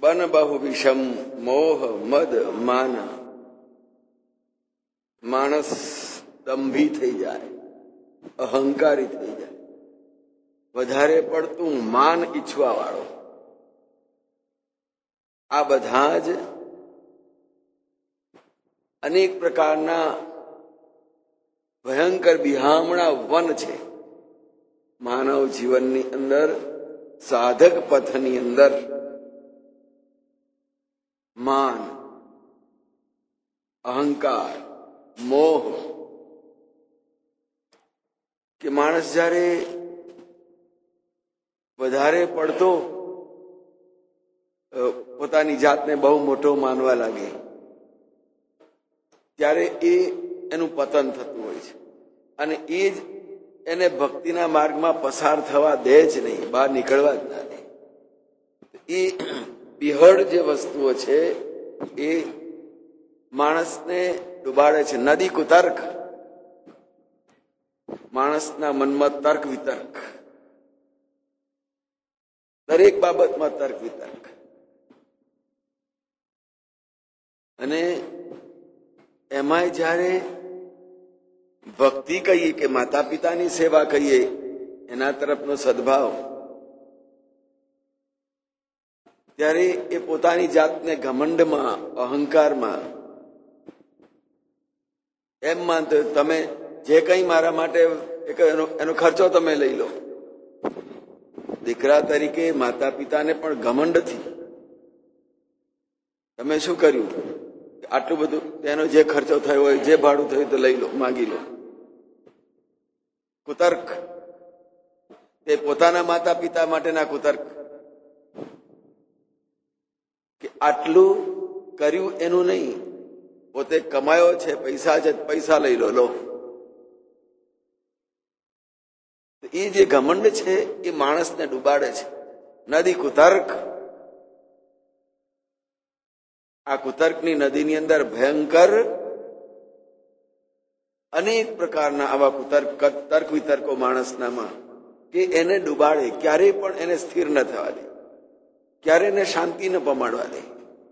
બન બહુ વિષમ મોહ મદ માન. માણસ દંભી થઈ જાય, અહંકારી થઈ જાય, વધારે પડતું માન ઈચ્છવા વાળો. આ બધા જ અનેક પ્રકારના ભયંકર બિહામણા વન છે માનવ જીવનની અંદર, સાધક પથની અંદર. માન, અહંકાર, મોહ, કે માણસ જ્યારે વધારે પડતો પોતાની જાતને બહુ મોટો માનવા લાગે ત્યારે એનું પતન થતું હોય છે. અને એ જ એને ભક્તિના માર્ગમાં પસાર થવા દે જ નહીં, બહાર નીકળવા જ ના દે. એ બિહળ જે વસ્તુઓ છે એ માણસને ડૂબાડે છે. નદી કુતર્ક, માણસના મનમાં તર્ક વિતર્ક, દરેક બાબતમાં તર્ક વિતર્ક. અને એમાંય જ્યારે ભક્તિ કહીએ કે માતા પિતાની સેવા કહીએ, એના તરફનો સદભાવ, ત્યારે એ પોતાની જાતને ઘમંડમાં, અહંકારમાં એમ માનતો, તમે જે કંઈ મારા માટે એનો ખર્ચો તમે લઈ લો. દીકરા તરીકે માતા પિતાને પણ ઘમંડથી તમે શું કર્યું, આટલું બધું એનો જે ખર્ચો થયો હોય, જે ભાડું થયું તો લઈ લો, માગી લો. કુતર્ક, તે પોતાના માતા પિતા માટેના કુતર્ક, કે આટલું કર્યું એનું નહીં, પોતે કમાયો છે, પૈસા છે, પૈસા લઈ લો. એ જે ઘમંડ છે એ માણસને ડૂબાડે છે. નદી કુતર્ક. આ કુતર્કની નદીની અંદર ભયંકર અનેક પ્રકારના આવા તર્ક વિતર્કો માણસનામાં, કે એને ડૂબાડે, ક્યારેય પણ એને સ્થિર ન થવા દે, ક્યારે એને શાંતિ ન પમાડવા દે.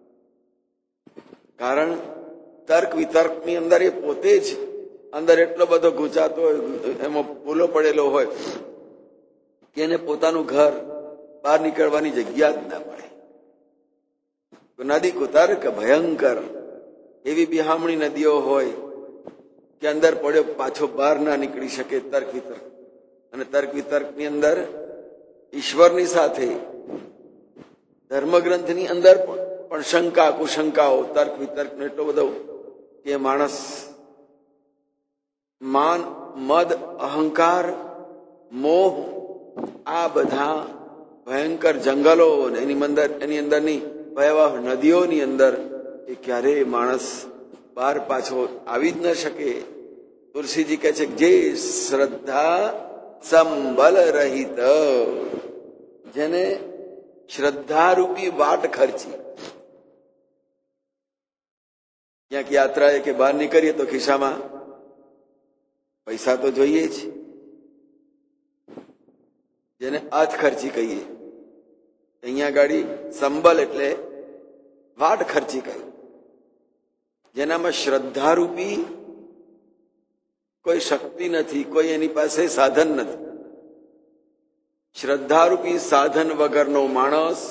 કારણ તર્ક વિતર્કની અંદર એ પોતે જ અંદર એટલો બધો ગૂંચાતો હોય, એમાં ભૂલો પડેલો હોય કે એને પોતાનું ઘર બહાર નીકળવાની જગ્યા જ ના પડે. નદી કુતર્ક, ભયંકર એવી બિહામણી નદીઓ હોય કે અંદર પડ્યો પાછો બહાર ના નીકળી શકે. તર્ક વિતર્ક. અને તર્ક વિતર્કની અંદર ઈશ્વરની સાથે ધર્મગ્રંથની અંદર પણ શંકા કુશંકાઓ, તર્ક વિતર્કનો એટલો બધો કે માણસ માન, મદ, અહંકાર, મોહ, આ બધા ભયંકર જંગલો એની અંદરની ભયાવહ નદીઓની અંદર એ ક્યારેય માણસ બહાર પાછો આવી જ ન શકે. તુલસીજી કહે છે જે શ્રદ્ધા સંબલ રહિત, જેને શ્રદ્ધારૂપી વાટ ખર્ચી. ક્યાંક યાત્રાએ કે બહાર નીકળીએ તો ખિસ્સામાં પૈસા તો જોઈએ જ, જેને હાથ ખર્ચી કહીએ. અહીંયા ગાડી સંબલ એટલે વાટ ખર્ચી કહી, જેનામાં શ્રદ્ધારૂપી કોઈ શક્તિ નથી, કોઈ એની પાસે સાધન નથી. શ્રદ્ધારૂપી સાધન વગરનો માણસ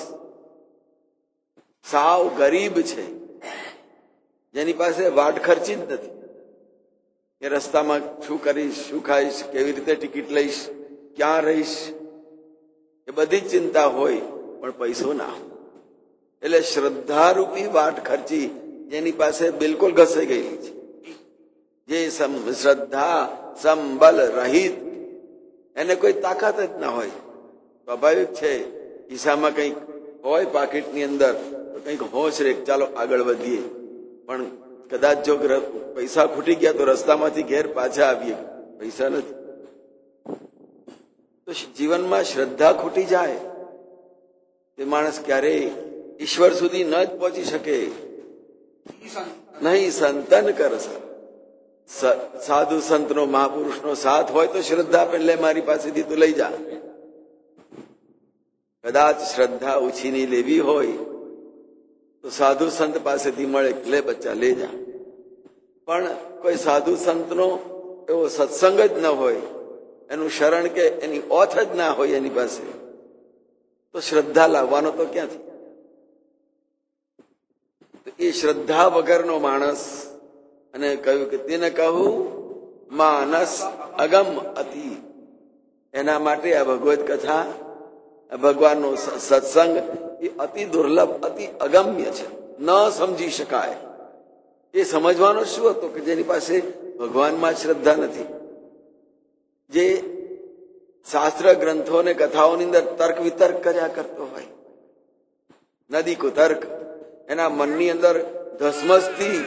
સાવ ગરીબ છે, જેની પાસે વાટ ખર્ચી જ નથી. કે રસ્તામાં શું કરીશ, શું ખાઈશ, કેવી રીતે ટિકિટ લઈશ, ક્યાં રહીશ, એ બધી જ ચિંતા હોય, પણ પૈસો ના. એટલે શ્રદ્ધારૂપી વાટ ખર્ચી જેની પાસે બિલકુલ ઘસાઈ ગયેલી છે, જે શ્રદ્ધા સંબલ રહિત, એને કોઈ તાકાત જ ના હોય. સ્વાભાવિક છે, ખિસ્સામાં કંઈક હોય પાકીટની અંદર તો કંઈક હોશ રે, ચાલો આગળ વધીએ. પણ કદાચ જો પૈસા ખૂટી ગયા તો રસ્તામાંથી ઘેર પાછા આવીએ, પૈસા નથી. તો જીવનમાં શ્રદ્ધા ખૂટી જાય તે માણસ ક્યારેય ઈશ્વર સુધી ન જ પહોંચી શકે. નહીં સંતન કર, સાધુ સંતનો, મહાપુરુષનો સાથ હોય તો શ્રદ્ધા પેલે મારી પાસેથી તું લઈ જા. કદાચ શ્રદ્ધા ઉછીની લેવી હોય સાધુ સંત પાસેથી મળે, લે બચ્ચા લે જા. પણ કોઈ સાધુ સંતનો એવો સત્સંગ જ ન હોય, એનું શરણ કે એની ઓથ જ ના હોય એની પાસે, તો શ્રદ્ધા લાવવાનો તો ક્યાંથી? એ શ્રદ્ધા વગરનો માણસ, અને કહ્યું કે તેને કહું માનસ અગમ અતિ. એના માટે આ ભગવદ કથા, ભગવાનનો સત્સંગ એ અતિ દુર્લભ, અતિ અગમ્ય છે, ન સમજી શકાય. એ સમજવાનો શું હતો કે જેની પાસે ભગવાનમાં શ્રદ્ધા નથી, જે શાસ્ત્ર ગ્રંથો અને કથાઓની અંદર તર્ક વિતર્ક કર્યા કરતો હોય, નદી કુતર્ક, એના મનની અંદર ધસમસથી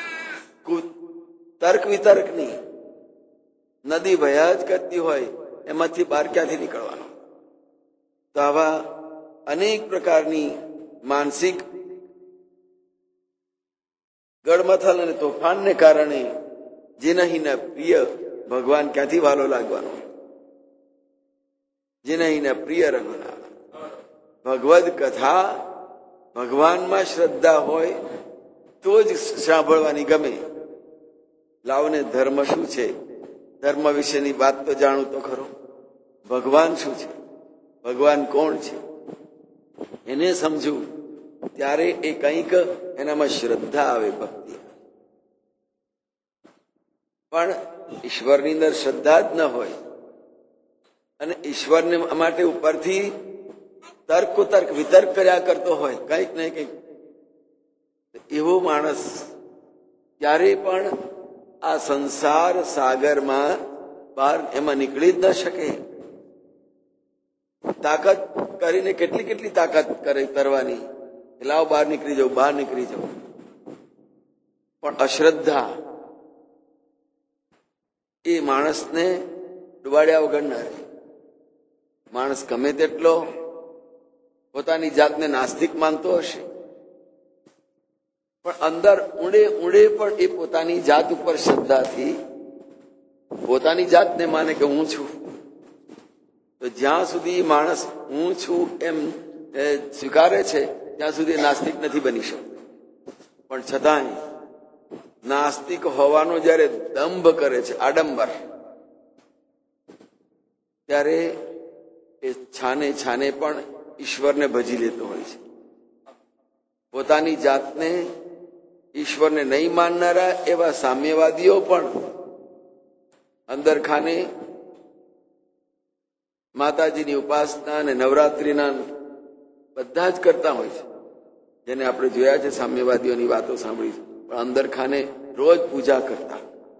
તર્ક વિતર્કની નદી વહ્યા જ કરતી હોય, એમાંથી બહાર ક્યાંથી નીકળવાનો? તો આવા અનેક પ્રકારની માનસિક ગડમથલ અને તોફાનને કારણે જેનહીને પ્રિય ભગવાન ક્યાંથી વાલો લાગવાનો? જેનહીને પ્રિય રઘુનાથ. ભગવદ કથા, ભગવાનમાં શ્રદ્ધા હોય તો જ સાંભળવાની ગમે. લાવને ધર્મ શું છે, ધર્મ વિશેની વાત તો જાણું તો ખરો. ભગવાન શું છે, ભગવાન કોણ છે, એને સમજવું, ત્યારે એ કંઈક એનામાં શ્રદ્ધા આવે, ભક્તિ. પણ ઈશ્વરની અંદર શ્રદ્ધા જ ન હોય અને ઈશ્વરને માટે ઉપરથી તર્ક કુતર્ક વિતર્ક કર્યા કરતો હોય, કંઈક ને કંઈક, એવો માણસ ક્યારેય પણ આ સંસાર સાગરમાં બહાર એમાં નીકળી જ ન શકે. તાકાત કરીને કેટલી કેટલી તાકાત કરે તરવાની, લાવ બહાર નીકળી જાવ, બહાર નીકળી જાવ, પણ અશ્રદ્ધા એ માણસને ડુબાડ્યા વગર ના રહે. માણસ ગમે તેટલો પોતાની જાતને નાસ્તિક માનતો હશે, પણ અંદર ઊંડે ઊંડે પણ એ પોતાની જાત ઉપર શ્રદ્ધાથી પોતાની જાતને માને કે હું છું. તો જ્યાં સુધી માણસ હું છું એમ સ્વીકારે છે ત્યાં સુધી નાસ્તિક નથી બની શકતો. પણ છતાંય નાસ્તિક હોવાનો જયારે દંભ કરે છે, આડંબર, ત્યારે એ છાને છાને પણ ઈશ્વરને ભજી લેતો હોય છે. પોતાની જાતને ઈશ્વરને નહીં માનનારા એવા સામ્યવાદીઓ પણ અંદર ખાને માતાજીની ઉપાસના અને નવરાત્રિના બધા જ કરતા હોય છે, જેને આપણે જોયા છે, સામ્યવાદીઓની વાતો સાંભળી છે, પણ અંદર ખાને રોજ પૂજા કરતા.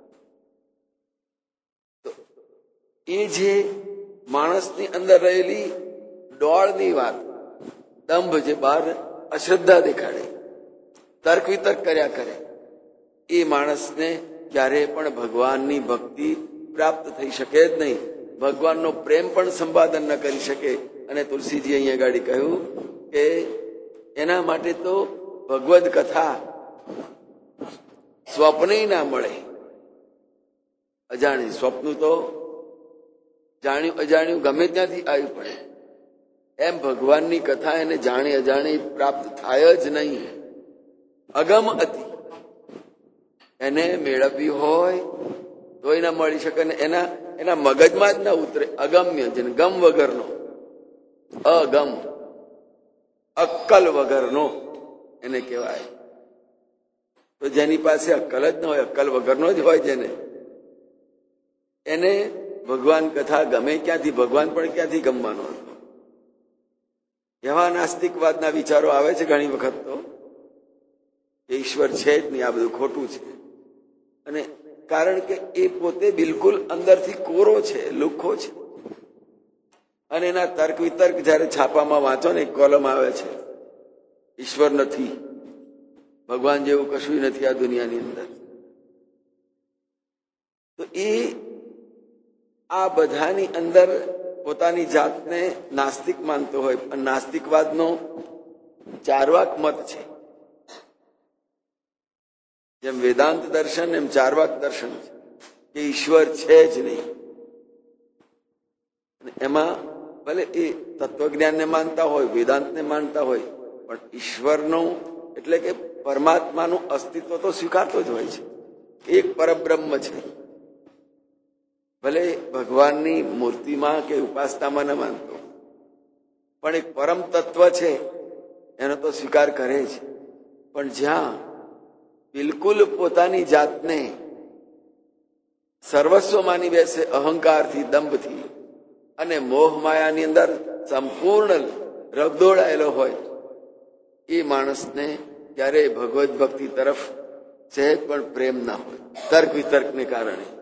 તો એ જે માણસની અંદર રહેલી ડોળની વાત, દંભ, જે બહાર અશ્રદ્ધા દેખાડે, તર્ક વિતર્ક કર્યા કરે, એ માણસને ક્યારેય પણ ભગવાનની ભક્તિ પ્રાપ્ત થઈ શકે જ નહીં. ભગવાનનો પ્રેમ પણ સંપાદન ન કરી શકે. અને તુલસીજી અહીંયા આગળ કહ્યું કે એના માટે તો ભગવદ કથા સ્વપ્ને ના મળે. અજાણી સ્વપ્ન તો જાણ્યું અજાણ્યું ગમે ત્યાંથી આવી પડે, એમ ભગવાનની કથા એને જાણી અજાણી પ્રાપ્ત થાય જ નહીં. અગમ અતિ, એને મેળવવી હોય તોય ના મળી શકે, ને એના મગજમાં જ ના ઉતરે. અગમ્ય, જેને ગમ વગરનો, અગમ, અક્કલ વગરનો એને કહેવાય. તો જેની પાસે અક્કલ જ ન હોય, અક્કલ વગરનો જ હોય જેને, એને ભગવાન કથા ગમે ક્યાંથી, ભગવાન પણ ક્યાંથી ગમવાનો હતો. એવા નાસ્તિકવાદના વિચારો આવે છે ઘણી વખત તો, કે ઈશ્વર છે જ નહીં, આ બધું ખોટું છે. અને કારણ કે એ પોતે બિલકુલ અંદરથી કોરો છે, લુખ્ખો છે. અને એના તર્ક વિતર્ક જયારે છાપામાં વાંચો ને, એક કોલમ આવે છે, ઈશ્વર નથી, ભગવાન જેવું કશું નથી આ દુનિયાની અંદર. તો એ આ બધાની અંદર પોતાની જાતને નાસ્તિક માનતો હોય. પણ નાસ્તિકવાદનો ચારવાક મત છે. જેમ વેદાંત દર્શન એમ ચારવાક દર્શન છે કે ઈશ્વર છે જ નહીં. એમાં ભલે એ તત્વજ્ઞાનને માનતા હોય, વેદાંતને માનતા હોય, પણ ઈશ્વરનો એટલે એટલે કે પરમાત્માનું અસ્તિત્વ તો સ્વીકારતો જ હોય છે, એક પરબ્રહ્મ છે. ભલે ભગવાનની મૂર્તિમાં કે ઉપાસનામાં ન માનતો, પણ એક પરમ તત્વ છે એનો તો સ્વીકાર કરે છે. પણ જ્યાં બિલકુલ પોતાની જાતને સર્વસ્વ માની બેસે, અહંકારથી, દંભથી અને મોહ માયાની અંદર સંપૂર્ણ રગદોળાયેલો હોય, એ માણસને ક્યારેય ભગવત ભક્તિ તરફ સહેજ પણ પ્રેમ ના હોય, તર્ક વિતર્કને કારણે.